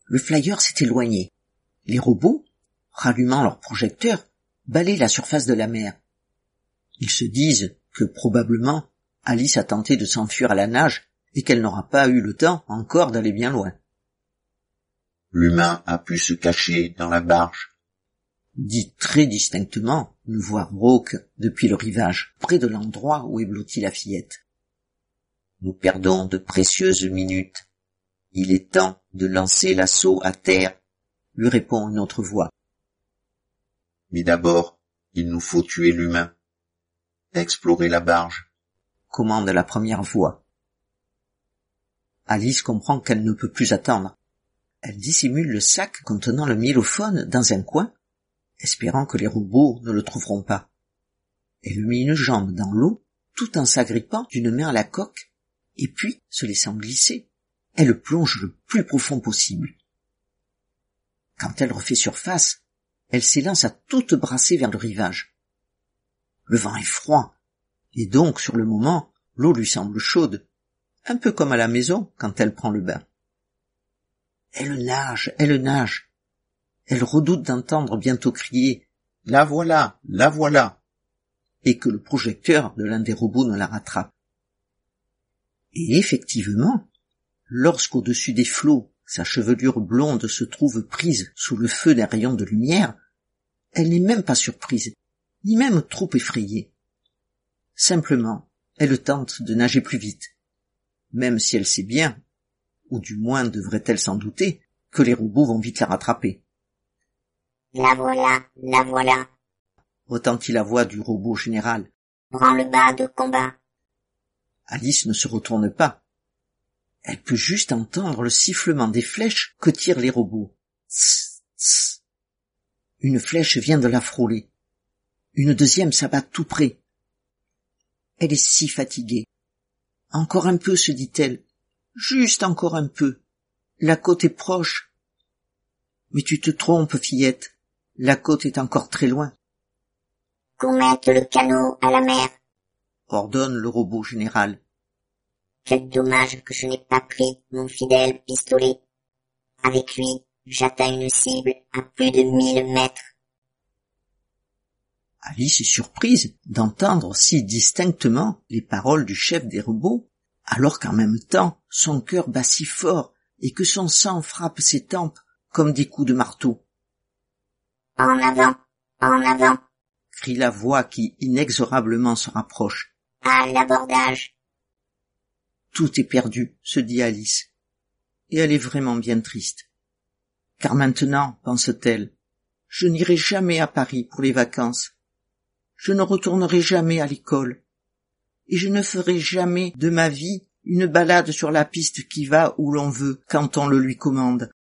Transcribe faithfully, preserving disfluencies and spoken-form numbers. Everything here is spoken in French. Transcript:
Le flyer s'est éloigné. Les robots, rallumant leurs projecteurs, balaient la surface de la mer. Ils se disent que probablement Alice a tenté de s'enfuir à la nage et qu'elle n'aura pas eu le temps encore d'aller bien loin. L'humain a pu se cacher dans la barge, dit très distinctement une voix rauque depuis le rivage, près de l'endroit où est blottie la fillette. Nous perdons de précieuses minutes. Il est temps de lancer l'assaut à terre, lui répond une autre voix. Mais d'abord, il nous faut tuer l'humain. Explorer la barge, commande la première voix. Alice comprend qu'elle ne peut plus attendre. Elle dissimule le sac contenant le myélophone dans un coin, espérant que les robots ne le trouveront pas. Elle met une jambe dans l'eau, tout en s'agrippant d'une main à la coque, et puis, se laissant glisser, elle plonge le plus profond possible. Quand elle refait surface, elle s'élance à toute brassée vers le rivage. Le vent est froid, et donc, sur le moment, l'eau lui semble chaude, un peu comme à la maison quand elle prend le bain. Elle nage, elle nage. Elle redoute d'entendre bientôt crier « La voilà, la voilà !» et que le projecteur de l'un des robots ne la rattrape. Et effectivement, lorsqu'au-dessus des flots, sa chevelure blonde se trouve prise sous le feu d'un rayon de lumière, elle n'est même pas surprise, ni même trop effrayée. Simplement, elle tente de nager plus vite, même si elle sait bien, ou du moins devrait-elle s'en douter, que les robots vont vite la rattraper. « La voilà, la voilà !» retentit la voix du robot général. « Prends le bas de combat !» Alice ne se retourne pas. Elle peut juste entendre le sifflement des flèches que tirent les robots. Tss, tss. Une flèche vient de la frôler. Une deuxième s'abat tout près. Elle est si fatiguée. Encore un peu, se dit-elle. Juste encore un peu. La côte est proche. Mais tu te trompes, fillette. La côte est encore très loin. Qu'on mette le canot à la mer, ordonne le robot général. Quel dommage que je n'ai pas pris mon fidèle pistolet. Avec lui, j'atteins une cible à plus de mille mètres. Alice est surprise d'entendre si distinctement les paroles du chef des robots, alors qu'en même temps, son cœur bat si fort et que son sang frappe ses tempes comme des coups de marteau. « En avant, en avant !» crie la voix qui inexorablement se rapproche. « À l'abordage !» Tout est perdu, se dit Alice, et elle est vraiment bien triste. Car maintenant, pense-t-elle, je n'irai jamais à Paris pour les vacances. Je ne retournerai jamais à l'école. Et je ne ferai jamais de ma vie une balade sur la piste qui va où l'on veut quand on le lui commande.